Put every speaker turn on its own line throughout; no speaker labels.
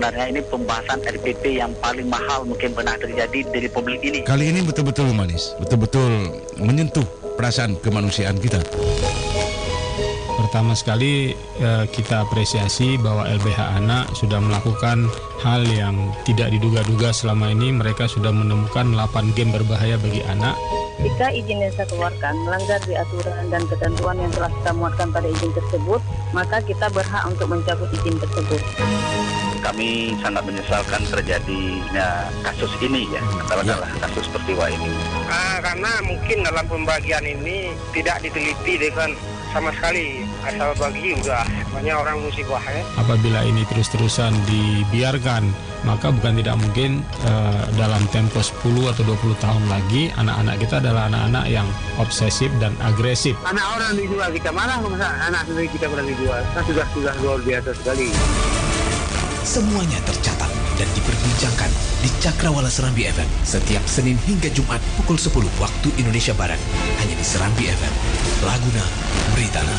sebenarnya ini pembahasan RPP yang paling mahal mungkin pernah terjadi di Republik ini.
Kali ini betul-betul humanis, betul-betul menyentuh perasaan kemanusiaan kita.
Pertama sekali kita apresiasi bahwa LBH Anak sudah melakukan hal yang tidak diduga-duga selama ini. Mereka sudah menemukan 8 game berbahaya bagi anak.
Jika izin yang saya keluarkan melanggar di aturan dan ketentuan yang telah kita muatkan pada izin tersebut, maka kita berhak untuk mencabut izin tersebut.
Kami sangat menyesalkan terjadinya kasus ini ya, katakanlah kasus peristiwa ini.
Karena mungkin dalam pembagian ini tidak diteliti dengan sama sekali, asal bagi udah banyak orang musibah ya.
Apabila ini terus-terusan dibiarkan, maka bukan tidak mungkin dalam tempo 10 atau 20 tahun lagi anak-anak kita adalah anak-anak yang obsesif dan agresif.
Anak orang dijual kita, mana anak sendiri kita pernah dijual, kan sudah luar biasa sekali.
Semuanya tercatat dan diperbincangkan di Cakrawala Serambi FM setiap Senin hingga Jumat pukul 10 waktu Indonesia Barat. Hanya di Serambi FM. Laguna, Beritana.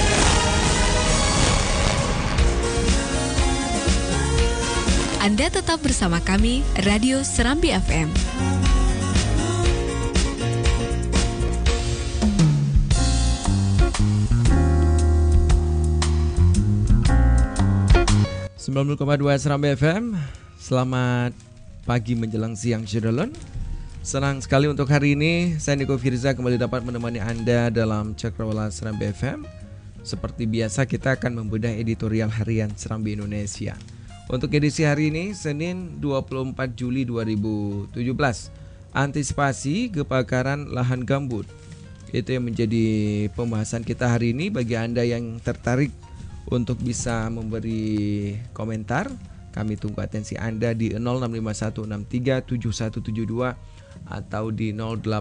Anda tetap bersama kami, Radio Serambi FM.
Serambi FM. Selamat pagi menjelang siang Syedalon. Senang sekali untuk hari ini saya Niko Firza kembali dapat menemani Anda dalam Cakrawala Serambi FM. Seperti biasa kita akan membedah editorial harian Serambi Indonesia. Untuk edisi hari ini Senin 24 Juli 2017. Antisipasi kebakaran lahan gambut. Itu yang menjadi pembahasan kita hari ini. Bagi Anda yang tertarik untuk bisa memberi komentar, kami tunggu atensi Anda di 0651637172 atau di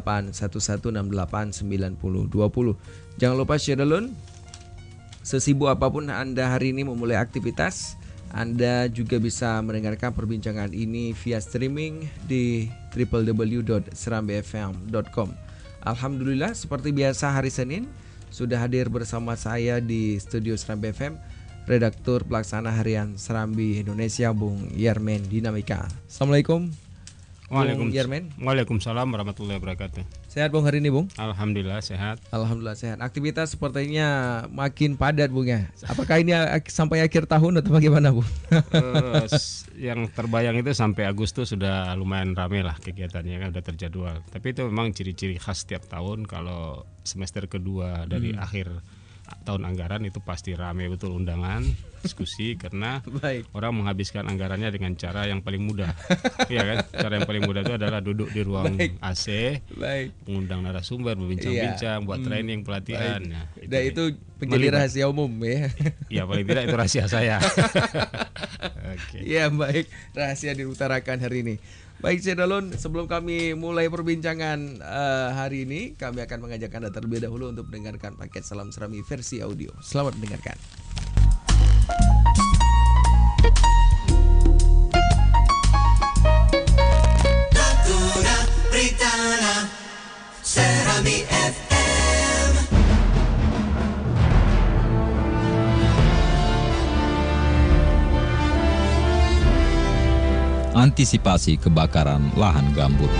0811689020. Jangan lupa share dulu. Sesibuk apapun Anda hari ini memulai aktivitas, Anda juga bisa mendengarkan perbincangan ini via streaming di www.serambifm.com. Alhamdulillah, seperti biasa hari Senin sudah hadir bersama saya di studio Serambi FM Redaktur Pelaksana Harian Serambi Indonesia Bung Yermen Dinamika. Assalamualaikum.
Waalaikumsalam warahmatullahi wabarakatuh.
Sehat Bung hari ini Bung?
Alhamdulillah sehat.
Alhamdulillah sehat. Aktivitas sepertinya makin padat Bung ya. Apakah ini sampai akhir tahun atau bagaimana Bung?
Yang terbayang itu sampai Agustus sudah lumayan ramai lah kegiatannya, kan udah terjadwal. Tapi itu memang ciri-ciri khas setiap tahun kalau semester kedua dari akhir tahun anggaran itu pasti ramai betul undangan, diskusi karena orang menghabiskan anggarannya dengan cara yang paling mudah. Iya kan? Cara yang paling mudah itu adalah duduk di ruang AC, mengundang narasumber, berbincang-bincang, buat training, pelatihan. Nah, itu
menjadi rahasia umum ya.
Iya, paling tidak itu rahasia saya.
Iya, baik. Rahasia diutarakan hari ini. Baik Cedalon, sebelum kami mulai perbincangan hari ini, kami akan mengajak Anda terlebih dahulu untuk mendengarkan paket Salam Serambi versi audio. Selamat mendengarkan.
Laguna Beritana Serambi FM.
Antisipasi kebakaran lahan gambut.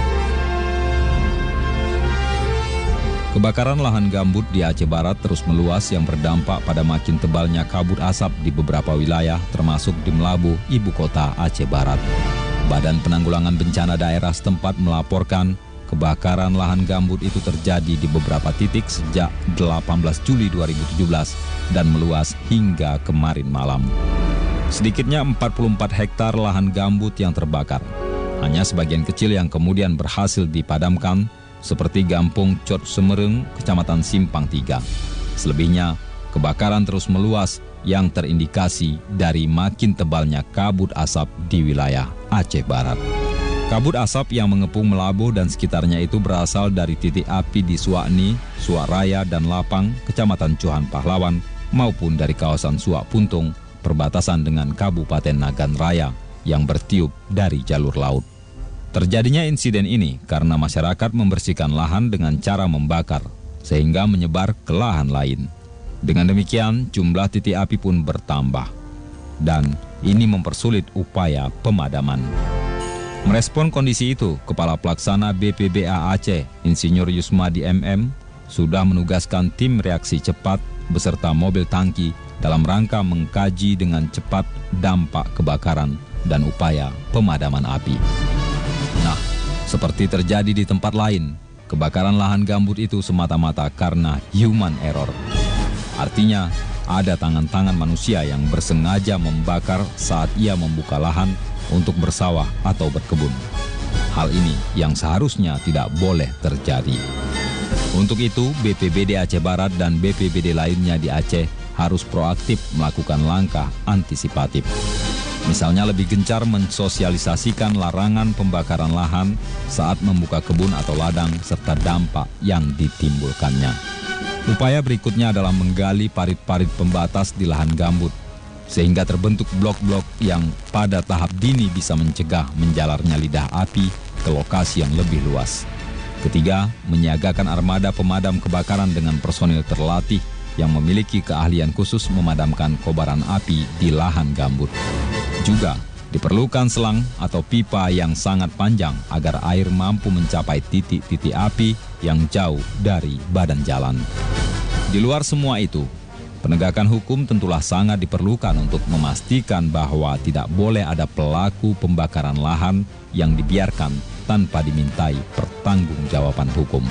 Kebakaran lahan gambut di Aceh Barat terus meluas yang berdampak pada makin tebalnya kabut asap di beberapa wilayah termasuk di Melabu, ibu kota Aceh Barat. Badan Penanggulangan Bencana Daerah setempat melaporkan kebakaran lahan gambut itu terjadi di beberapa titik sejak 18 Juli 2017 dan meluas hingga kemarin malam. Sedikitnya 44 hektar lahan gambut yang terbakar. Hanya sebagian kecil yang kemudian berhasil dipadamkan, seperti Gampung Cot Semereng, Kecamatan Simpang 3. Selebihnya, kebakaran terus meluas yang terindikasi dari makin tebalnya kabut asap di wilayah Aceh Barat. Kabut asap yang mengepung Melabuh dan sekitarnya itu berasal dari titik api di Suakni, Suaraya, dan Lapang, Kecamatan Cuhan Pahlawan, maupun dari kawasan Suak Puntung, perbatasan dengan Kabupaten Nagan Raya yang bertiup dari jalur laut. Terjadinya insiden ini karena masyarakat membersihkan lahan dengan cara membakar, sehingga menyebar ke lahan lain. Dengan demikian, jumlah titik api pun bertambah. Dan Ini mempersulit upaya pemadaman. Merespon kondisi itu, Kepala Pelaksana BPBA Aceh, Insinyur Yusmadi MM, sudah menugaskan tim reaksi cepat beserta mobil tangki dalam rangka mengkaji dengan cepat dampak kebakaran dan upaya pemadaman api. Nah, seperti terjadi di tempat lain, kebakaran lahan gambut itu semata-mata karena human error. Artinya, ada tangan-tangan manusia yang bersengaja membakar saat ia membuka lahan untuk bersawah atau berkebun. Hal ini yang seharusnya tidak boleh terjadi. Untuk itu, BPBD Aceh Barat dan BPBD lainnya di Aceh harus proaktif melakukan langkah antisipatif. Misalnya lebih gencar mensosialisasikan larangan pembakaran lahan saat membuka kebun atau ladang serta dampak yang ditimbulkannya. Upaya berikutnya adalah menggali parit-parit pembatas di lahan gambut, sehingga terbentuk blok-blok yang pada tahap dini bisa mencegah menjalarnya lidah api ke lokasi yang lebih luas. Ketiga, menyiagakan armada pemadam kebakaran dengan personil terlatih yang memiliki keahlian khusus memadamkan kobaran api di lahan gambut. Juga diperlukan selang atau pipa yang sangat panjang agar air mampu mencapai titik-titik api yang jauh dari badan jalan. Di luar semua itu, penegakan hukum tentulah sangat diperlukan untuk memastikan bahwa tidak boleh ada pelaku pembakaran lahan yang dibiarkan tanpa dimintai pertanggungjawaban hukum.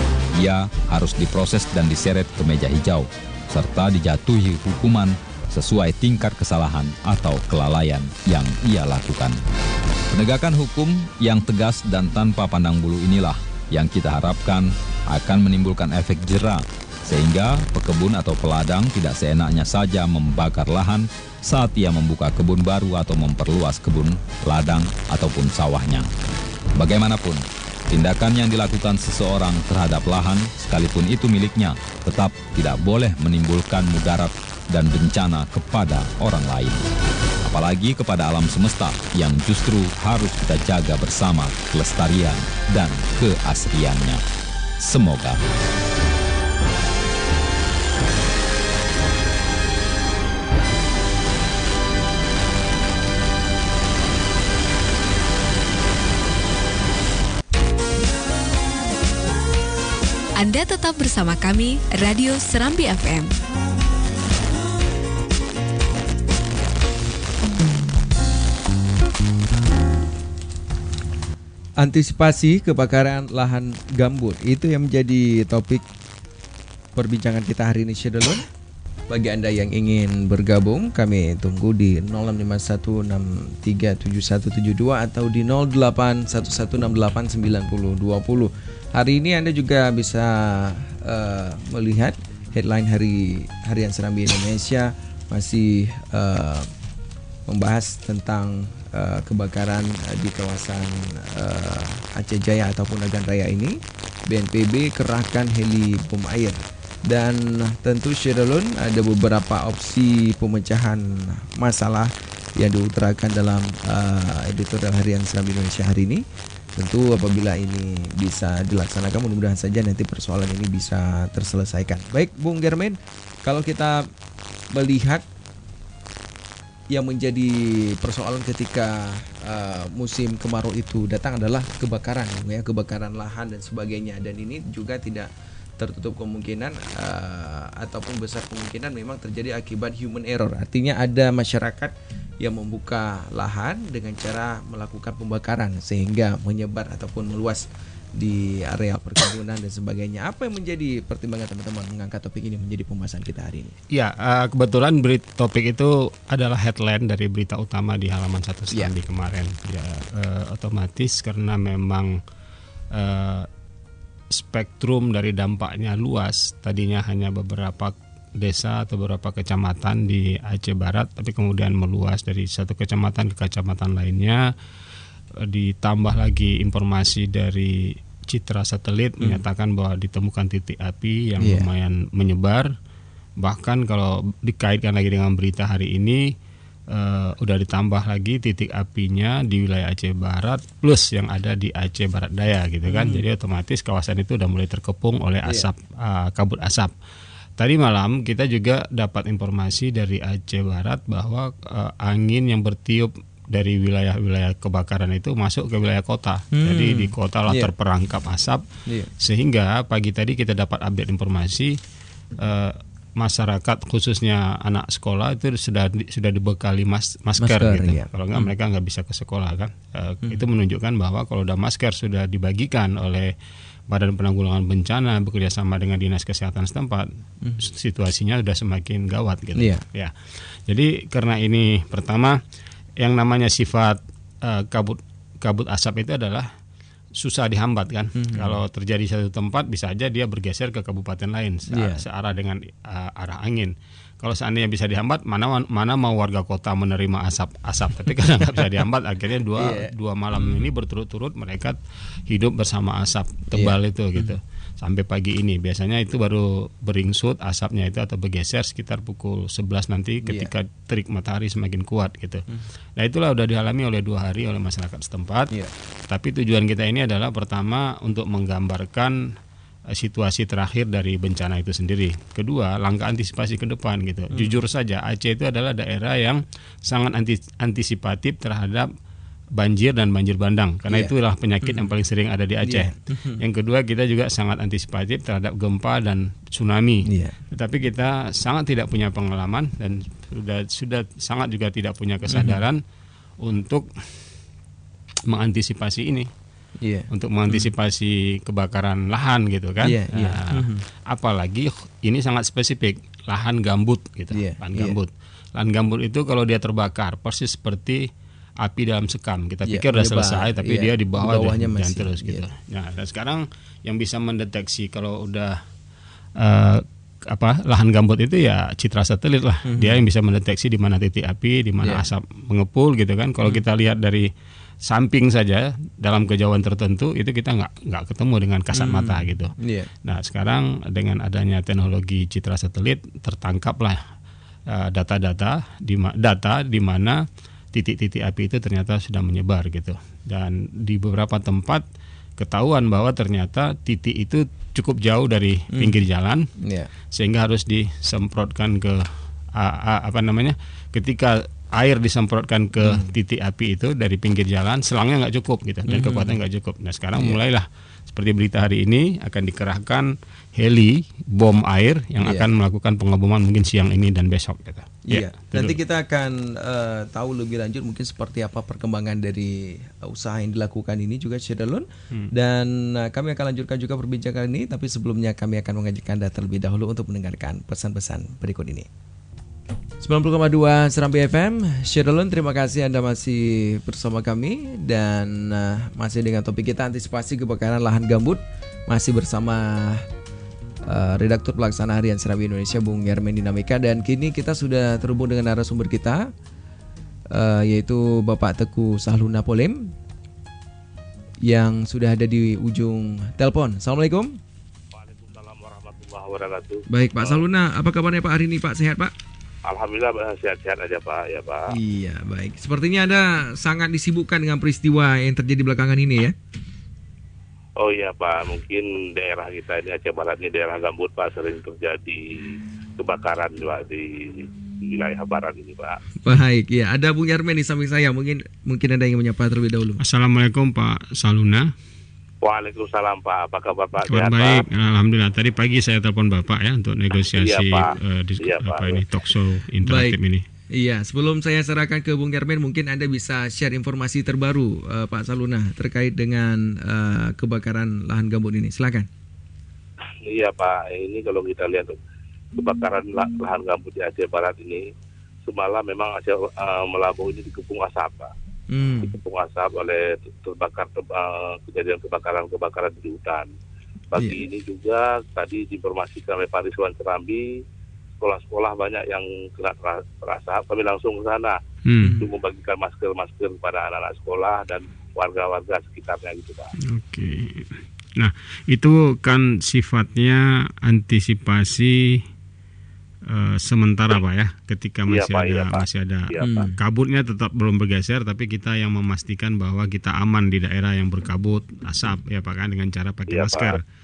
Ia harus diproses dan diseret ke meja hijau, serta dijatuhi hukuman sesuai tingkat kesalahan atau kelalaian yang ia lakukan. Penegakan hukum yang tegas dan tanpa pandang bulu inilah yang kita harapkan akan menimbulkan efek jera, sehingga pekebun atau peladang tidak seenaknya saja membakar lahan saat ia membuka kebun baru atau memperluas kebun, ladang, ataupun sawahnya. Bagaimanapun, tindakan yang dilakukan seseorang terhadap lahan, sekalipun itu miliknya, tetap tidak boleh menimbulkan mudarat dan bencana kepada orang lain. Apalagi kepada alam semesta yang justru harus kita jaga bersama kelestarian dan keasriannya. Semoga.
Anda tetap bersama kami, Radio Serambi FM.
Antisipasi kebakaran lahan gambut itu yang menjadi topik perbincangan kita hari ini, Syedulun. Bagi Anda yang ingin bergabung, kami tunggu di 0651637172 atau di 0811689020. Hari ini Anda juga bisa melihat headline Harian Serambi Indonesia masih membahas tentang kebakaran di kawasan Aceh Jaya ataupun Agan Raya ini. BNPB kerahkan heli bom air. Dan tentu Syedulun ada beberapa opsi pemecahan masalah yang diutarakan dalam editorial Harian Serambi Indonesia hari ini. Tentu apabila ini bisa dilaksanakan, mudah-mudahan saja nanti persoalan ini bisa terselesaikan. Baik, Bung Germain, kalau kita melihat yang menjadi persoalan ketika musim kemarau itu datang adalah kebakaran, ya, kebakaran lahan dan sebagainya. Dan ini juga tidak tertutup kemungkinan ataupun besar kemungkinan memang terjadi akibat human error. Artinya ada masyarakat yang membuka lahan dengan cara melakukan pembakaran sehingga menyebar ataupun meluas di area perkebunan dan sebagainya. Apa yang menjadi pertimbangan teman-teman mengangkat topik ini menjadi pembahasan kita hari ini?
Ya, kebetulan topik itu adalah headline dari berita utama di halaman 1 Serambi kemarin. Ya, otomatis karena memang spektrum dari dampaknya luas. Tadinya hanya beberapa desa atau beberapa kecamatan di Aceh Barat, tapi kemudian meluas dari satu kecamatan ke kecamatan lainnya. Ditambah lagi informasi dari citra satelit menyatakan bahwa ditemukan titik api yang lumayan menyebar. Bahkan kalau dikaitkan lagi dengan berita hari ini, udah ditambah lagi titik apinya di wilayah Aceh Barat plus yang ada di Aceh Barat Daya gitu kan. Jadi otomatis kawasan itu udah mulai terkepung oleh asap, kabut asap. tadi malam kita juga dapat informasi dari Aceh Barat bahwa angin yang bertiup dari wilayah-wilayah kebakaran itu masuk ke wilayah kota. Jadi di kota lah terperangkap asap. Sehingga pagi tadi kita dapat update informasi masyarakat khususnya anak sekolah itu sudah dibekali masker gitu. Kalau enggak mereka nggak bisa ke sekolah kan. Itu menunjukkan bahwa kalau udah masker sudah dibagikan oleh Badan Penanggulangan Bencana bekerjasama dengan Dinas Kesehatan setempat, situasinya sudah semakin gawat gitu. Ya. Jadi karena ini pertama yang namanya sifat kabut asap itu adalah susah dihambat kan. Kalau terjadi satu tempat bisa aja dia bergeser ke kabupaten lain searah dengan arah angin. Kalau seandainya bisa dihambat, mana mau warga kota menerima asap. Tapi karena nggak bisa dihambat, akhirnya dua malam ini berturut-turut mereka hidup bersama asap tebal itu gitu. Sampai pagi ini biasanya itu baru beringsut asapnya itu atau bergeser sekitar pukul 11 nanti ketika terik matahari semakin kuat gitu. Nah itulah udah dialami oleh 2 hari oleh masyarakat setempat. Tapi tujuan kita ini adalah pertama untuk menggambarkan situasi terakhir dari bencana itu sendiri. Kedua, langkah antisipasi ke depan gitu. Jujur saja Aceh itu adalah daerah yang sangat antisipatif terhadap banjir dan banjir bandang karena itulah penyakit yang paling sering ada di Aceh. Yang kedua, kita juga sangat antisipatif terhadap gempa dan tsunami. Tetapi kita sangat tidak punya pengalaman dan sudah sangat juga tidak punya kesadaran untuk mengantisipasi ini. Untuk mengantisipasi kebakaran lahan gitu kan. Apalagi ini sangat spesifik, lahan gambut gitu. Lahan gambut itu kalau dia terbakar persis seperti api dalam sekam. Kita pikir udah selesai tapi dia di bawahnya masih terus gitu. Nah, dan sekarang yang bisa mendeteksi kalau udah lahan gambut itu ya citra satelit lah. Dia yang bisa mendeteksi di mana titik api, di mana asap mengepul gitu kan. Kalau kita lihat dari samping saja dalam kejauhan tertentu itu kita nggak ketemu dengan kasat mata gitu. Nah sekarang dengan adanya teknologi citra satelit tertangkaplah data di mana titik-titik api itu ternyata sudah menyebar gitu. Dan di beberapa tempat ketahuan bahwa ternyata titik itu cukup jauh dari pinggir jalan, sehingga harus disemprotkan ke ketika air disemprotkan ke titik api itu dari pinggir jalan, selangnya nggak cukup gitu dan kekuatan nggak cukup. Nah sekarang mulailah seperti berita hari ini akan dikerahkan heli bom air yang akan melakukan pengeboman mungkin siang ini dan besok gitu.
Nanti kita akan tahu lebih lanjut mungkin seperti apa perkembangan dari usaha yang dilakukan ini juga Syedalun. Dan kami akan lanjutkan juga perbincangan ini, tapi sebelumnya kami akan mengajak Anda terlebih dahulu untuk mendengarkan pesan-pesan berikut ini. 90,2 Serambi FM. Syedalun, terima kasih Anda masih bersama kami dan masih dengan topik kita antisipasi kebakaran lahan gambut, masih bersama Redaktur Pelaksana Harian Serambi Indonesia Bung Yarmen Dinamika. Dan kini kita sudah terhubung dengan narasumber kita yaitu Bapak Teguh Sahluna Polem yang sudah ada di ujung telepon. Assalamualaikum.
Waalaikumsalam warahmatullahi wabarakatuh.
Baik Pak Sahluna, apa kabarnya Pak hari ini Pak? Sehat Pak?
Alhamdulillah sehat-sehat aja Pak, ya Pak.
Iya baik. Sepertinya Anda sangat disibukkan dengan peristiwa yang terjadi belakangan ini ya?
Oh iya Pak, mungkin daerah kita ini Aceh Barat ini daerah gambut Pak, sering terjadi kebakaran Pak di wilayah barat ini Pak.
Baik, ya ada Bung Yarmen di samping saya. Mungkin Anda ingin menyapa terlebih dahulu.
Assalamualaikum Pak Sahluna.
Waalaikumsalam Pak, apa kabar Pak?
Kabar baik, Pak? Alhamdulillah. Tadi pagi saya telepon Bapak ya untuk negosiasi talk show interaktif ini.
Iya, sebelum saya serahkan ke Bung Yarmen, mungkin Anda bisa share informasi terbaru Pak Sahluna terkait dengan kebakaran lahan gambut ini. Silakan.
Iya Pak, ini kalau kita lihat kebakaran lahan gambut di Aceh Barat ini semalam memang Aceh Melabu ini dikepung asap Pak. Dikepung asap oleh kejadian kebakaran di hutan. Pagi ini juga tadi diinformasikan oleh Pak Rizwan Serambi, sekolah-sekolah banyak yang kena terasap. Kami langsung ke sana untuk membagikan masker kepada anak-anak sekolah dan warga-warga sekitarnya gitu Pak.
Oke. Nah, itu kan sifatnya antisipasi sementara Pak ya, ketika masih ada kabutnya tetap belum bergeser, tapi kita yang memastikan bahwa kita aman di daerah yang berkabut asap ya Pak kan, dengan cara pakai masker.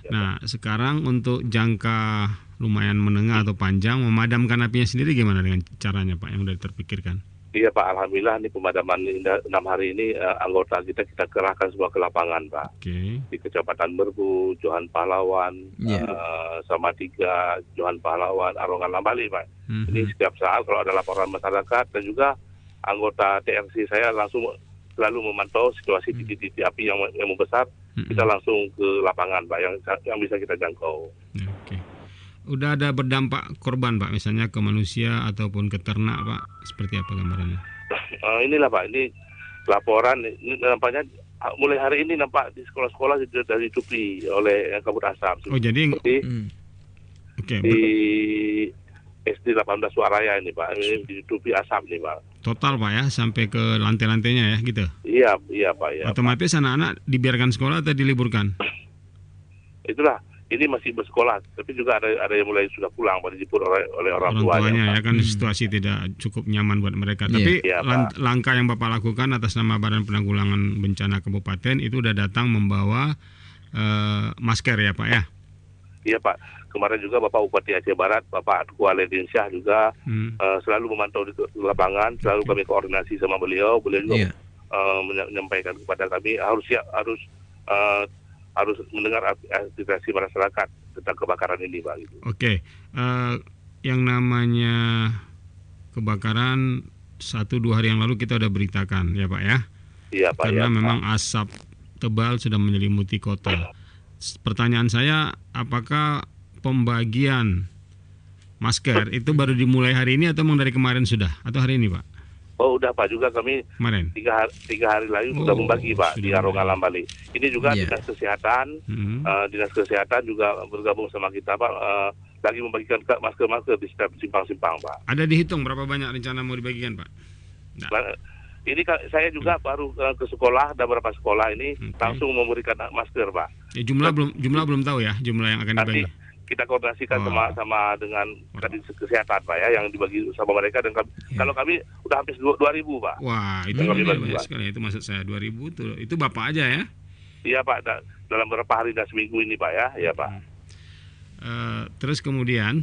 Nah, sekarang untuk jangka lumayan menengah atau panjang, memadamkan apinya sendiri gimana dengan caranya Pak yang udah terpikirkan?
Iya Pak, alhamdulillah nih pemadaman 6 hari ini anggota kita kerahkan semua ke lapangan Pak. Di Kecamatan Merbu, Johan Pahlawan, Salatiga, Johan Pahlawan, Arongan Lambali Pak. Ini setiap saat kalau ada laporan masyarakat dan juga anggota TRC saya langsung selalu memantau situasi titik-titik api yang membesar, kita langsung ke lapangan Pak yang bisa kita jangkau.
Udah ada berdampak korban Pak, misalnya ke manusia ataupun ke ternak Pak, seperti apa gambarannya?
Inilah Pak, ini laporan ini nampaknya mulai hari ini nampak di sekolah-sekolah sudah ditutupi oleh kabut asap.
Oh jadi
di SD 18 Suaraya ini Pak, ini ditutupi asap nih Pak.
Total Pak ya, sampai ke lantai-lantainya ya gitu?
Iya Pak ya.
Otomatis anak-anak dibiarkan sekolah atau diliburkan?
Itulah. Ini masih bersekolah, tapi juga ada yang mulai sudah pulang, pada dijemput oleh orang tuanya.
Ya kan situasi tidak cukup nyaman buat mereka. Tapi langkah yang Bapak lakukan atas nama Badan Penanggulangan Bencana Kabupaten itu udah datang membawa masker ya Pak ya? Iya Pak. Kemarin juga Bapak Bupati Aceh Barat, Bapak Atku Aledin Syah juga selalu memantau di lapangan, selalu kami koordinasi sama beliau. Beliau juga menyampaikan kepada kami harus mendengar aspirasi masyarakat tentang kebakaran ini Pak. Gitu. Yang namanya kebakaran 1-2 hari yang lalu kita udah beritakan ya Pak ya? Iya Pak. Karena memang asap tebal sudah menyelimuti kota. Pertanyaan saya, apakah pembagian masker itu baru dimulai hari ini atau memang dari kemarin sudah? Atau hari ini Pak?
Oh udah Pak, juga kami kemarin 3 hari lalu sudah membagi Pak di Arongan Lambali. Ini juga Dinas Kesehatan juga bergabung sama kita Pak, lagi membagikan masker-masker di setiap simpang-simpang Pak.
Ada dihitung berapa banyak rencana mau dibagikan Pak?
Ini saya juga baru ke sekolah dan beberapa sekolah ini langsung memberikan masker Pak.
Jumlah belum tahu ya, jumlah yang akan dibagi.
Kita koordinasikan sama dengan Kadin Kesehatan Pak ya, yang dibagi sama mereka, dan kalau kami udah hampir 2.000 Pak.
Wah itu banyak sekali, itu maksud saya 2.000 itu Bapak aja ya?
Iya Pak, dalam beberapa hari dan seminggu ini Pak ya, iya Pak.
Terus kemudian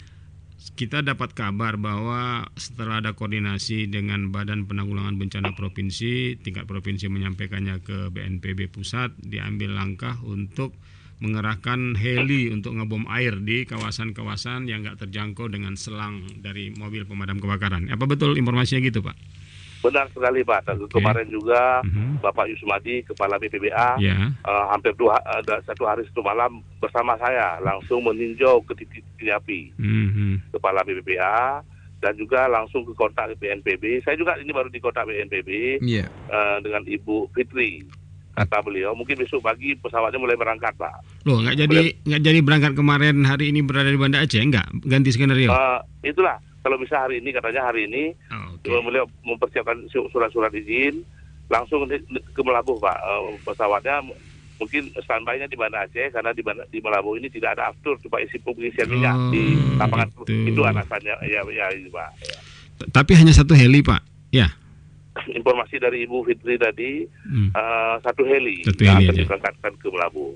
kita dapat kabar bahwa setelah ada koordinasi dengan Badan Penanggulangan Bencana Provinsi, tingkat provinsi menyampaikannya ke BNPB pusat, diambil langkah untuk mengerahkan heli untuk ngebom air di kawasan-kawasan yang nggak terjangkau dengan selang dari mobil pemadam kebakaran. Apa betul informasinya gitu Pak?
Benar sekali Pak. Kemarin juga Bapak Yusmadi, Kepala BPBA, hampir 1 hari 1 malam bersama saya langsung meninjau ke titik api. Kepala BPBA dan juga langsung ke kontak BNPB. Saya juga ini baru di kontak BNPB dengan Ibu Fitri. Kata beliau, mungkin besok pagi pesawatnya mulai berangkat Pak.
Loh, nggak jadi berangkat kemarin, hari ini berada di Banda Aceh, enggak? Ganti skenario?
Itulah, kalau bisa hari ini, katanya hari ini beliau mempersiapkan surat-surat izin, langsung ke Melabuh Pak. Pesawatnya mungkin standby-nya di Banda Aceh, karena di Melabuh ini tidak ada aftur supaya isi pengisian minyak di lapangan. Itu alasannya ya Pak.
Tapi hanya 1 heli Pak, ya?
Informasi dari Ibu Fitri tadi 1 heli
yang
akan diberangkatkan ke Melabuh.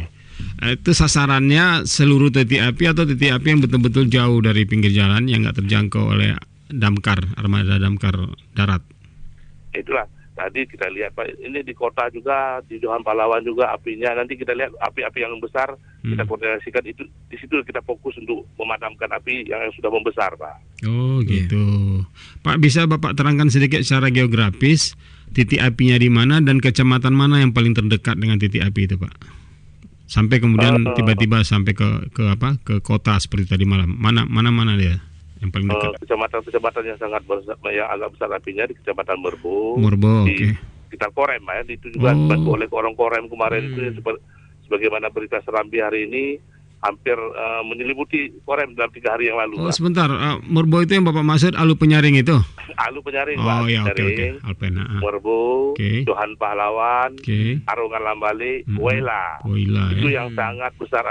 Itu sasarannya seluruh titik api atau titik api yang betul-betul jauh dari pinggir jalan yang nggak terjangkau oleh damkar, armada damkar darat?
Itulah tadi kita lihat Pak, ini di kota juga, di Johan Pahlawan juga apinya. Nanti kita lihat api-api yang besar, kita koordinasikan itu. Di situ kita fokus untuk memadamkan api yang sudah membesar Pak.
Oh gitu. Pak, bisa Bapak terangkan sedikit secara geografis titik apinya di mana dan kecamatan mana yang paling terdekat dengan titik api itu Pak? Sampai kemudian tiba-tiba sampai ke kota seperti tadi malam. Mana dia yang paling dekat?
Kecamatan yang sangat besar, yang agak besar apinya di Kecamatan Merbu.
Oke.
Sekitar Korem ya, itu juga dibantu oleh orang Korem kemarin itu sebagaimana berita Serambi hari ini hampir menyelimuti Korem dalam 3 hari yang lalu.
Sebentar, Merbu itu yang Bapak maksud Alu Penyaring itu?
Alu Penyaring Pak.
Oke.
Merbu, Johan Pahlawan, Arongan Lambali, Wela. Itu yang sangat besar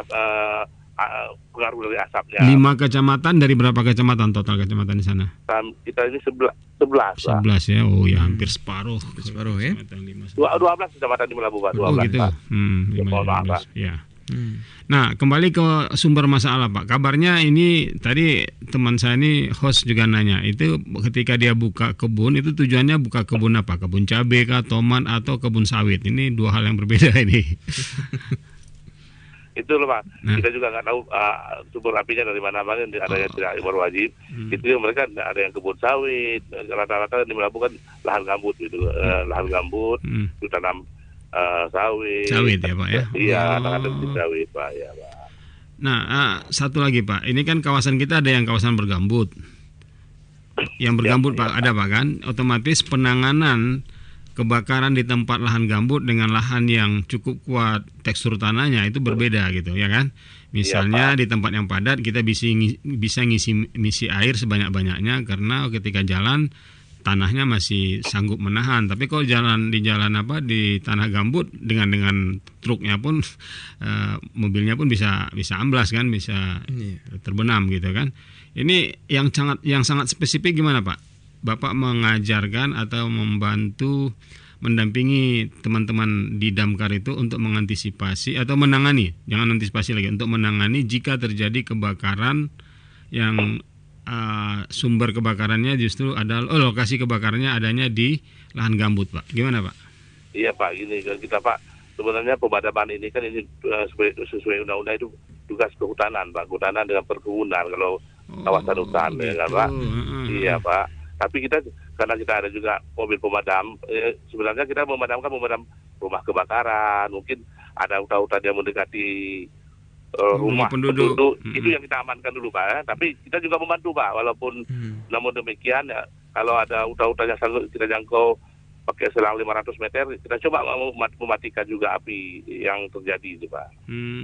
pengaruh dari asapnya.
5 kecamatan dari berapa kecamatan total kecamatan di sana?
Kita ini 11
ya. Oh ya, hampir separuh
ya.
12 kecamatan di Melabuh Pak. 12
gitu. 15. Ya. Nah, kembali ke sumber masalah Pak. Kabarnya ini tadi teman saya ini host juga nanya, itu ketika dia buka kebun itu tujuannya buka kebun apa? Kebun cabai kah, tomat atau kebun sawit? Ini dua hal yang berbeda ini.
Itu loh Pak, kita juga nggak tahu sumber apinya dari mana-mana, ada yang tidak berwajib. Itu mereka ada yang kebun sawit, rata-rata yang melakukan lahan gambut gitu, lahan gambut, itu tanam sawit.
Sawit ya Pak ya?
Iya, ada sawit Pak ya Pak.
Nah, satu lagi Pak, ini kan kawasan kita ada yang kawasan bergambut. Yang bergambut Pak, ada Pak kan? Otomatis penanganan kebakaran di tempat lahan gambut dengan lahan yang cukup kuat tekstur tanahnya itu berbeda gitu ya kan. Misalnya di tempat yang padat kita bisa ngisi air sebanyak-banyaknya karena ketika jalan tanahnya masih sanggup menahan. Tapi kalau di tanah gambut dengan truknya pun mobilnya pun bisa amblas kan, bisa terbenam gitu kan. Ini yang sangat spesifik gimana Pak? Bapak mengajarkan atau membantu mendampingi teman-teman di damkar itu untuk mengantisipasi atau menangani, jangan antisipasi lagi, untuk menangani jika terjadi kebakaran yang sumber kebakarannya justru lokasi kebakarannya adanya di lahan gambut Pak. Gimana Pak?
Iya Pak, gini kita Pak, sebenarnya pemadaman ini kan ini sesuai undang-undang itu tugas kehutanan Pak, kehutanan dengan perkebunan kalau kawasan hutan ya kan Pak. Iya Pak. Tapi karena kita ada juga mobil pemadam, sebenarnya kita memadam rumah kebakaran, mungkin ada hutan-hutan yang mendekati rumah penduduk. Itu yang kita amankan dulu Pak ya. Tapi kita juga membantu Pak, walaupun namun demikian ya, kalau ada hutan-hutan yang sanggup kita jangkau pakai selang 500 meter, kita coba mematikan juga api yang terjadi itu Pak.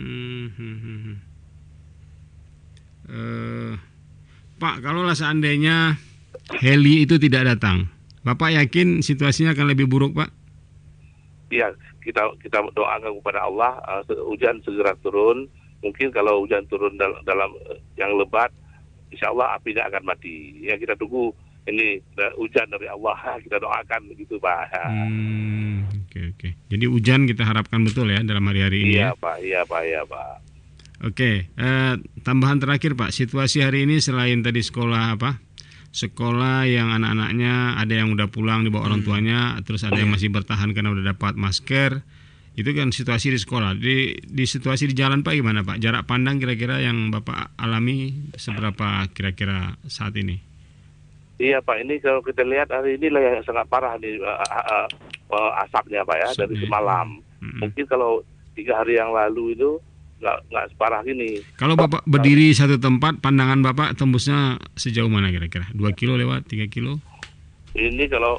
Pak, kalaulah seandainya heli itu tidak datang, Bapak yakin situasinya akan lebih buruk Pak?
Iya, kita doakan kepada Allah hujan segera turun. Mungkin kalau hujan turun dalam yang lebat, insya Allah apinya akan mati. Ya kita tunggu ini hujan dari Allah, kita doakan begitu Pak.
Oke. Jadi hujan kita harapkan betul ya dalam hari-hari ini.
Iya Pak.
Oke, tambahan terakhir Pak, situasi hari ini selain tadi sekolah yang anak-anaknya ada yang udah pulang dibawa orang tuanya, terus ada yang masih bertahan karena udah dapat masker. Itu kan situasi di sekolah. Di situasi di jalan Pak gimana Pak? Jarak pandang kira-kira yang Bapak alami seberapa kira-kira saat ini?
Iya Pak, ini kalau kita lihat hari ini lah yang sangat parah nih asapnya Pak ya, dari semalam. Mungkin kalau 3 hari yang lalu itu nggak separah gini.
Kalau Bapak berdiri satu tempat, pandangan Bapak tembusnya sejauh mana kira-kira? 2 kilo lewat, 3 kilo?
Ini kalau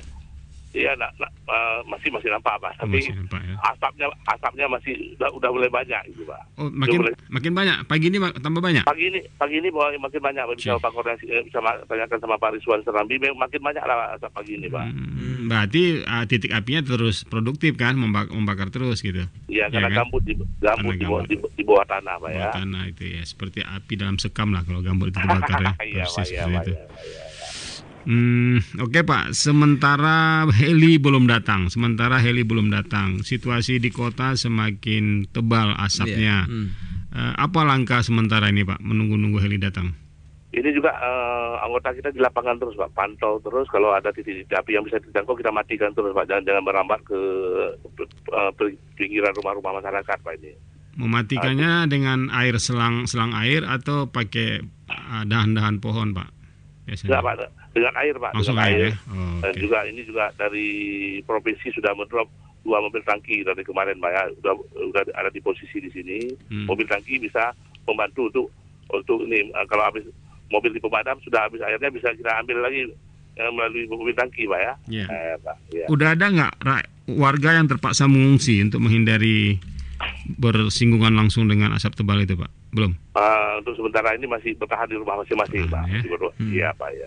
masih nampak Pak, tapi nampak, ya? asapnya masih udah mulai banyak gitu Pak.
Oh, makin banyak. Pagi ini tambah banyak.
Pagi ini makin banyak. Bisa Pak koordinasi, bisa tanyakan sama Pak Rizwan Serambi, makin banyak lah asap pagi ini Pak.
Berarti titik apinya terus produktif kan, membakar terus gitu.
Iya, karena
kan?
gambut di bawah tanah Pak ya.
Bawah tanah itu ya, seperti api dalam sekam lah kalau gambut itu dibakar ya. Persis seperti itu. Oke Pak, sementara heli belum datang. Situasi di kota semakin tebal asapnya. Apa langkah sementara ini Pak, menunggu heli datang?
Ini juga anggota kita di lapangan terus Pak, pantau terus. Kalau ada titik api yang bisa dijangkau kita matikan terus Pak, jangan merambat ke pinggiran rumah-rumah masyarakat Pak ini.
Mematikannya dengan air selang air atau pakai dahan-dahan pohon Pak?
Enggak Pak, dengan air Pak.
Langsung
dengan air.
Ya? Oh,
Dan ini juga dari provinsi sudah mendrop 2 mobil tangki dari kemarin Pak ya, sudah ada di posisi di sini. Mobil tangki bisa membantu untuk ini, kalau habis mobil di pemadam sudah habis airnya bisa kita ambil lagi melalui mobil tangki Pak ya. Pak, ya.
Udah ada nggak warga yang terpaksa mengungsi untuk menghindari bersinggungan langsung dengan asap tebal itu Pak? Belum?
Untuk sementara ini masih bertahan di rumah masing-masing Pak. Iya Pak ya.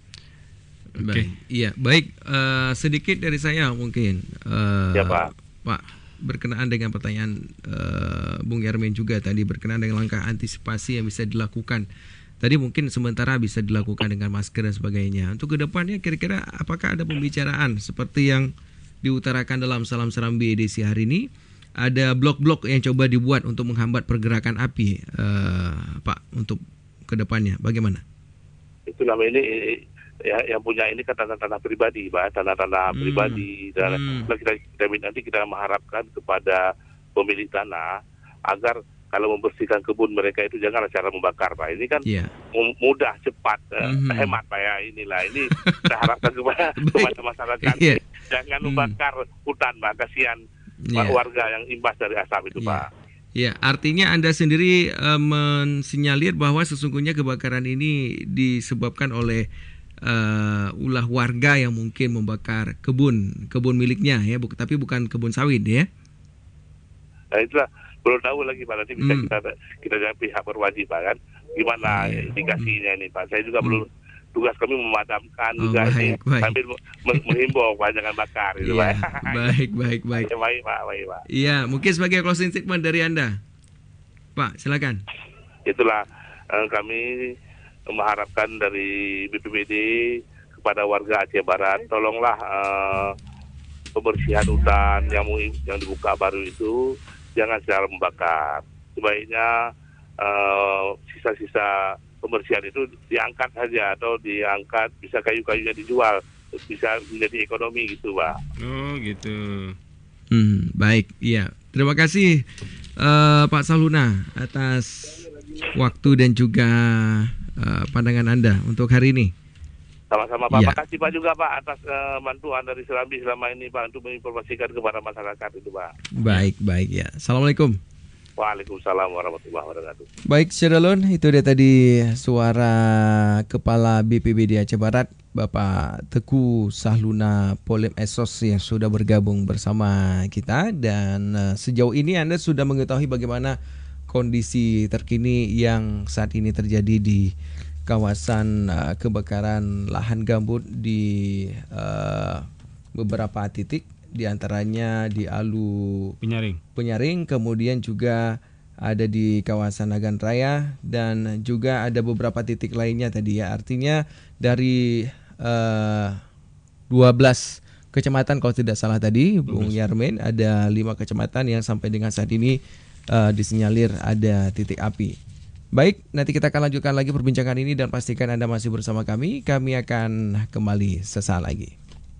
Baik. Sedikit dari saya mungkin.
Ya Pak.
Pak, berkenaan dengan pertanyaan Bung Yarmin juga tadi berkenaan dengan langkah antisipasi yang bisa dilakukan. Tadi mungkin sementara bisa dilakukan dengan masker dan sebagainya. Untuk kedepannya kira-kira apakah ada pembicaraan seperti yang diutarakan dalam Salam Serambi edisi hari ini? ada blok-blok yang coba dibuat untuk menghambat pergerakan api, Pak, untuk kedepannya. Bagaimana?
Itu namanya ini yang punya ini kan tanah-tanah pribadi, Pak, tanah-tanah pribadi. Dan nanti kita mengharapkan kepada pemilik tanah agar kalau membersihkan kebun mereka itu janganlah cara membakar, Pak. Ini kan mudah, cepat, hemat, Pak ya. Inilah ini kita harapkan kepada masyarakat. Jangan membakar hutan, Pak. Kasihan warga yang imbas dari asap itu, Pak.
Ya, artinya Anda sendiri mensinyalir bahwa sesungguhnya kebakaran ini disebabkan oleh ulah warga yang mungkin membakar kebun miliknya ya, tapi bukan kebun sawit ya.
Nah, itulah belum tahu lagi, Pak. Nanti bisa kita jangan pihak berwajib, Pak, kan. Gimana indikasinya ini, Pak? Saya juga belum, tugas kami memadamkan juga sambil menghimbau, Pak, jangan bakar itu, Pak.
Baik.
Baik, Pak.
Iya, mungkin sebagai closing statement dari Anda, Pak, silakan.
Itulah kami mengharapkan dari BPBD kepada warga Aceh Barat, tolonglah pembersihan hutan yang dibuka baru itu jangan secara membakar. Sebaiknya sisa-sisa pembersihan itu diangkat saja, atau diangkat, bisa kayu-kayunya dijual, bisa menjadi ekonomi gitu, Pak.
Oh gitu.
Baik, iya. Terima kasih Pak Sahluna atas waktu dan juga pandangan Anda untuk hari ini.
Sama-sama, Pak. Makasih, Pak, juga, Pak, atas bantuan dari Serambi selama ini, Pak, untuk menginformasikan kepada masyarakat itu, Pak.
Baik ya. Assalamualaikum.
Waalaikumsalam warahmatullahi wabarakatuh.
Baik, Syedalon, itu dia tadi suara Kepala BPBD Aceh Barat, Bapak Teguh Sahluna Polem Esos yang sudah bergabung bersama kita. Dan sejauh ini Anda sudah mengetahui bagaimana kondisi terkini yang saat ini terjadi di kawasan kebakaran lahan gambut di beberapa titik, di antaranya di Alu Penyaring, kemudian juga ada di kawasan Nagan Raya, dan juga ada beberapa titik lainnya tadi ya. Artinya dari 12 kecamatan kalau tidak salah tadi, Bung Yarmin, ada 5 kecamatan yang sampai dengan saat ini disinyalir ada titik api. Baik, nanti kita akan lanjutkan lagi perbincangan ini dan pastikan Anda masih bersama kami. Kami akan kembali sesaat lagi.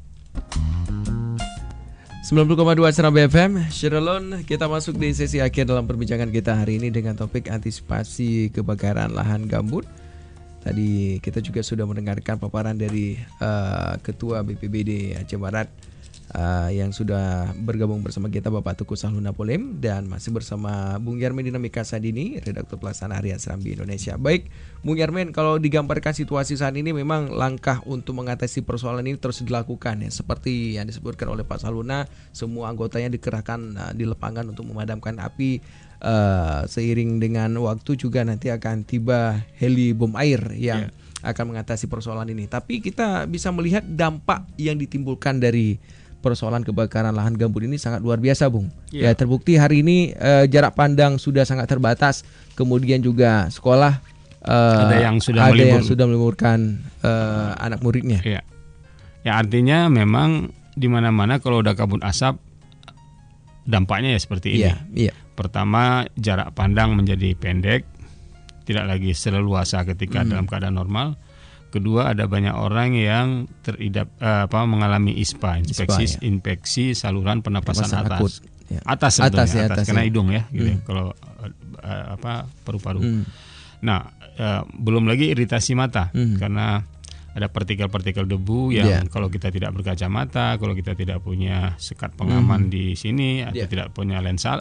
90,2 Serambi FM, Syiralon, kita masuk di sesi akhir dalam perbincangan kita hari ini dengan topik antisipasi kebakaran lahan gambut. Tadi kita juga sudah mendengarkan paparan dari Ketua BPBD Aceh Barat yang sudah bergabung bersama kita, Bapak Teguh Sahluna Polem, dan masih bersama Bung Yarmin Dinamika Sadini, Redaktur Pelaksana Harian Serambi Indonesia. Baik, Bung Yarmin, kalau digambarkan situasi saat ini memang langkah untuk mengatasi persoalan ini terus dilakukan ya, seperti yang disebutkan oleh Pak Sahluna, semua anggotanya dikerahkan di lapangan untuk memadamkan api. Seiring dengan waktu juga nanti akan tiba heli bom air yang akan mengatasi persoalan ini. Tapi kita bisa melihat dampak yang ditimbulkan dari persoalan kebakaran lahan gambut ini sangat luar biasa, Bung. Ya, terbukti hari ini jarak pandang sudah sangat terbatas. Kemudian juga sekolah
ada yang sudah
meliburkan anak muridnya.
Ya, artinya memang di mana-mana kalau udah kabut asap dampaknya ya seperti ini. Pertama, jarak pandang menjadi pendek, tidak lagi seleluasa ketika dalam keadaan normal. Kedua, ada banyak orang yang mengalami ISPA, infeksi saluran pernapasan atas. Atas karena hidung ya, gitu. Kalau paru-paru. Nah, belum lagi iritasi mata karena ada partikel-partikel debu yang kalau kita tidak berkacamata, kalau kita tidak punya sekat pengaman di sini atau tidak punya lensa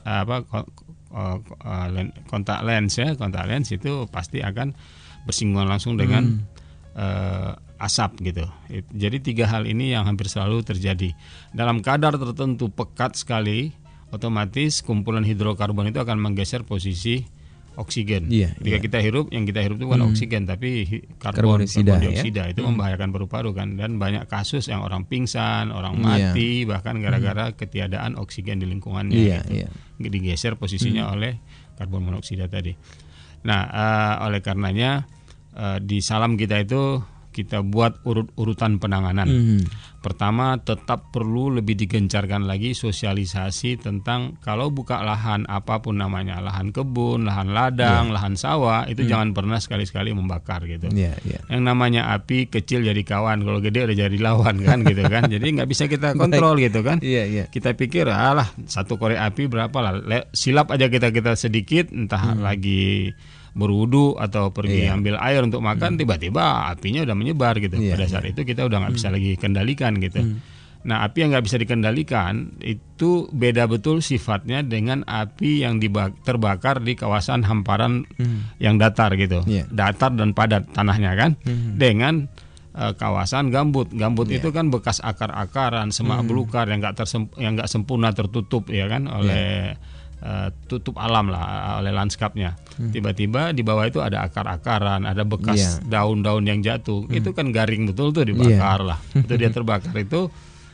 kontak lens itu pasti akan bersinggungan langsung dengan asap gitu. Jadi 3 hal ini yang hampir selalu terjadi. Dalam kadar tertentu pekat sekali, otomatis kumpulan hidrokarbon itu akan menggeser posisi oksigen. Ketika kita hirup, yang kita hirup itu bukan oksigen tapi karbon dioksida itu membahayakan paru-paru kan, dan banyak kasus yang orang pingsan, orang mati bahkan gara-gara ketiadaan oksigen di lingkungannya. Digeser posisinya oleh karbon monoksida tadi. Nah, oleh karenanya di salam kita itu kita buat urutan penanganan. Pertama, tetap perlu lebih digencarkan lagi sosialisasi tentang kalau buka lahan apapun namanya, lahan kebun, lahan ladang, lahan sawah, itu jangan pernah sekali-sekali membakar gitu. Yang namanya api kecil jadi kawan, kalau gede udah jadi lawan kan gitu kan. Jadi nggak bisa kita kontrol gitu kan. Kita pikir alah satu korek api berapa lah, silap aja kita sedikit, entah lagi berwudu atau pergi ambil air untuk makan, tiba-tiba apinya udah menyebar gitu. Pada saat itu kita udah nggak bisa lagi kendalikan gitu. Nah, api yang nggak bisa dikendalikan itu beda betul sifatnya dengan api yang terbakar di kawasan hamparan yang datar gitu, datar dan padat tanahnya kan, dengan kawasan gambut. Gambut itu kan bekas akar-akaran, semak belukar yang nggak sempurna tertutup ya kan oleh tutup alam lah, oleh lanskapnya. Tiba-tiba di bawah itu ada akar-akaran, ada bekas daun-daun yang jatuh. Itu kan garing betul tuh, dibakar lah. Itu dia terbakar itu,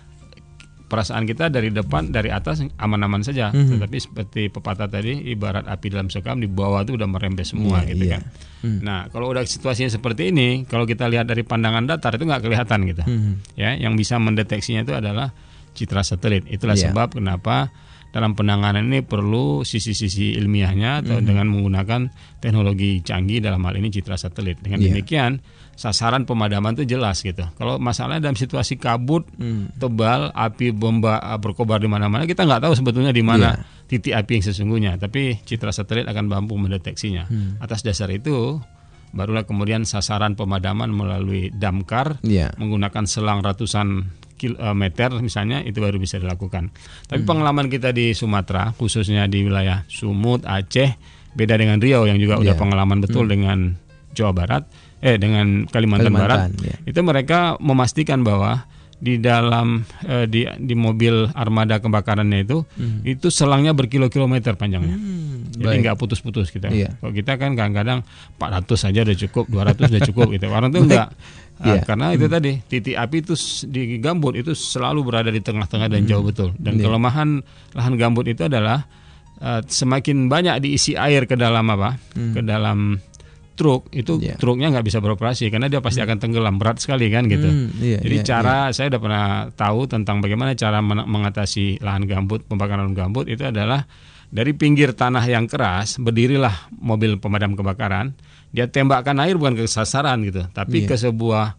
perasaan kita dari depan, dari atas aman-aman saja. Tetapi seperti pepatah tadi, ibarat api dalam sekam, di bawah itu udah merembes semua gitu kan. Nah, kalau udah situasinya seperti ini, kalau kita lihat dari pandangan datar itu nggak kelihatan gitu. Ya, yang bisa mendeteksinya itu adalah citra satelit. Itulah sebab kenapa dalam penanganan ini perlu sisi-sisi ilmiahnya atau dengan menggunakan teknologi canggih, dalam hal ini citra satelit. Dengan demikian sasaran pemadaman itu jelas gitu. Kalau masalahnya dalam situasi kabut tebal, api berkobar di mana-mana, kita nggak tahu sebetulnya di mana titik api yang sesungguhnya. Tapi citra satelit akan mampu mendeteksinya. Atas dasar itu barulah kemudian sasaran pemadaman melalui damkar menggunakan selang ratusan kilometer misalnya, itu baru bisa dilakukan. Tapi pengalaman kita di Sumatera, khususnya di wilayah Sumut, Aceh, beda dengan Riau yang juga udah pengalaman betul dengan Jawa Barat, dengan Kalimantan Barat. Itu mereka memastikan bahwa di dalam di mobil armada kebakarannya itu selangnya berkilo-kilometer panjangnya. Jadi nggak putus-putus kita. Kalau kita kan kadang-kadang 400 saja udah cukup, 200 udah cukup gitu. Orang itu enggak. Karena itu tadi, titik api itu di gambut itu selalu berada di tengah-tengah dan jauh betul. Dan kelemahan lahan gambut itu adalah semakin banyak diisi air ke dalam ke dalam truk, itu truknya nggak bisa beroperasi karena dia pasti akan tenggelam, berat sekali kan gitu. Jadi saya udah pernah tahu tentang bagaimana cara mengatasi lahan gambut, pembakaran gambut itu adalah dari pinggir tanah yang keras berdirilah mobil pemadam kebakaran. Dia tembakkan air bukan ke sasaran gitu, tapi ke sebuah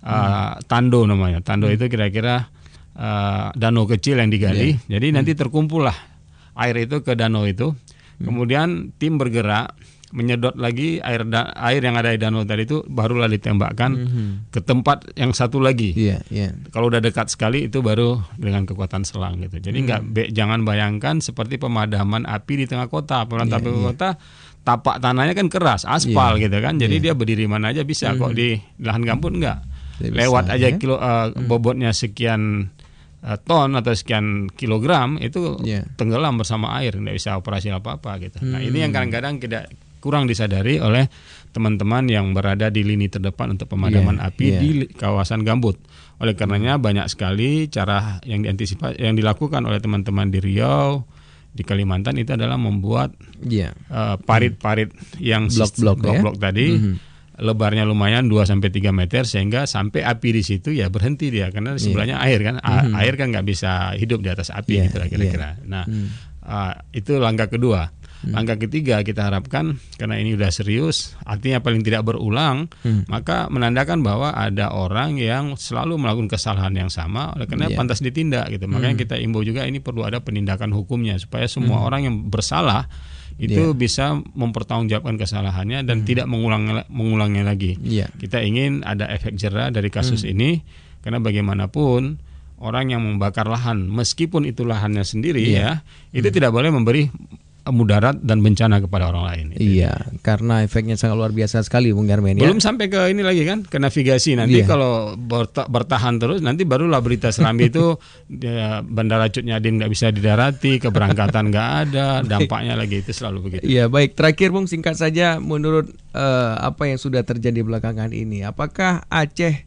tando namanya. Tando itu kira-kira danau kecil yang digali. Jadi nanti terkumpullah air itu ke danau itu. Kemudian tim bergerak menyedot lagi air yang ada di danau tadi itu, barulah ditembakkan ke tempat yang satu lagi. Kalau udah dekat sekali itu baru dengan kekuatan selang gitu. Jadi jangan bayangkan seperti pemadaman api di tengah kota. Pemadaman api di kota, tapak tanahnya kan keras, aspal gitu kan. Jadi dia berdiri mana aja bisa. Kok di lahan gambut enggak. Lewat aja bobotnya sekian ton atau sekian kilogram itu tenggelam bersama air, nggak bisa operasi apa-apa gitu. Nah, ini yang kadang-kadang kurang disadari oleh teman-teman yang berada di lini terdepan untuk pemadaman api di kawasan gambut. Oleh karenanya banyak sekali cara yang dilakukan oleh teman-teman di Riau, di Kalimantan itu adalah membuat parit-parit yang blok-blok tadi. Lebarnya lumayan 2-3 meter sehingga sampai api di situ ya berhenti dia, karena di sebelahnya air kan. Air kan nggak bisa hidup di atas api gitu kira-kira. Nah, itu langkah kedua. Langkah ketiga kita harapkan, karena ini udah serius, artinya paling tidak berulang, maka menandakan bahwa ada orang yang selalu melakukan kesalahan yang sama, oleh karena pantas ditindak gitu. Makanya kita imbau juga ini perlu ada penindakan hukumnya supaya semua orang yang bersalah itu bisa mempertanggungjawabkan kesalahannya dan tidak mengulangnya lagi. Kita ingin ada efek jera dari kasus ini, karena bagaimanapun orang yang membakar lahan, meskipun itu lahannya sendiri itu tidak boleh memberi mudarat dan bencana kepada orang lain.
Karena efeknya sangat luar biasa sekali, Bung Yarmen.
Belum sampai ke ini lagi kan, ke navigasi. Nanti kalau bertahan terus, nanti barulah berita Serambi itu Bandara Cut Nyadin nggak bisa didarati, keberangkatan nggak ada, dampaknya lagi itu selalu begitu.
Baik. Terakhir, Bung, singkat saja, menurut apa yang sudah terjadi belakangan ini, apakah Aceh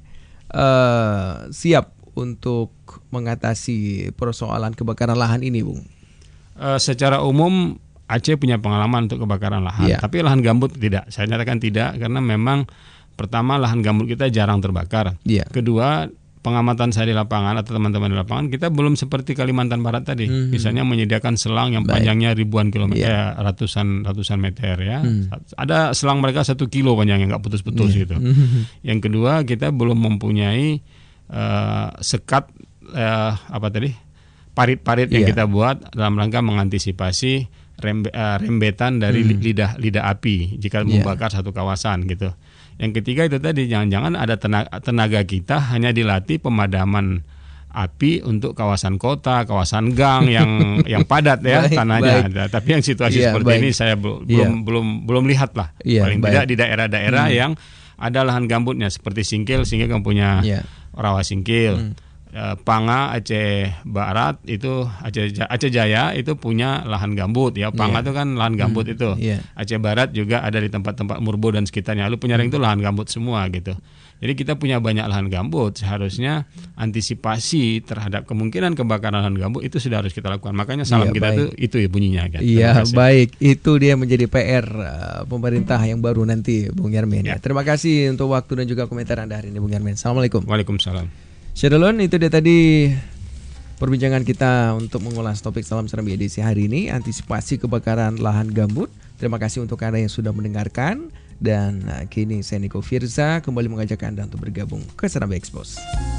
siap untuk mengatasi persoalan kebakaran lahan ini, Bung?
Secara umum Aceh punya pengalaman untuk kebakaran lahan, tapi lahan gambut tidak. Saya nyatakan tidak, karena memang pertama lahan gambut kita jarang terbakar. Kedua, pengamatan saya di lapangan atau teman-teman di lapangan, kita belum seperti Kalimantan Barat tadi. Misalnya menyediakan selang yang panjangnya ribuan kilometer, ratusan meter ya. Ada selang mereka 1 kilo panjangnya, nggak putus-putus gitu. Yang kedua, kita belum mempunyai sekat parit-parit yang kita buat dalam rangka mengantisipasi rembetan dari lidah api jika membakar satu kawasan gitu. Yang ketiga itu tadi, jangan-jangan ada tenaga kita hanya dilatih pemadaman api untuk kawasan kota, kawasan gang yang padat ya tanahnya. Tapi yang situasi seperti ini saya belum lihat lah. Paling tidak di daerah-daerah yang ada lahan gambutnya seperti Singkil kan punya rawa Singkil. Panga Aceh Barat itu Aceh Jaya itu punya lahan gambut ya. Panga itu kan lahan gambut itu. Aceh Barat juga ada di tempat-tempat Murbo dan sekitarnya. Lalu Penyaring itu lahan gambut semua gitu. Jadi kita punya banyak lahan gambut. Seharusnya antisipasi terhadap kemungkinan kebakaran lahan gambut itu sudah harus kita lakukan. Makanya salam kita itu ya bunyinya kan.
Iya, baik. Itu dia menjadi PR pemerintah yang baru nanti, Bung Yarmin. Terima kasih untuk waktu dan juga komentar Anda hari ini, Bung Yarmin. Assalamualaikum.
Waalaikumsalam.
Syedulun, itu dia tadi perbincangan kita untuk mengulas topik Salam Serambi edisi hari ini, antisipasi kebakaran lahan gambut. Terima kasih untuk Anda yang sudah mendengarkan. Dan kini saya Niko Firza kembali mengajak Anda untuk bergabung ke Serambi Expos.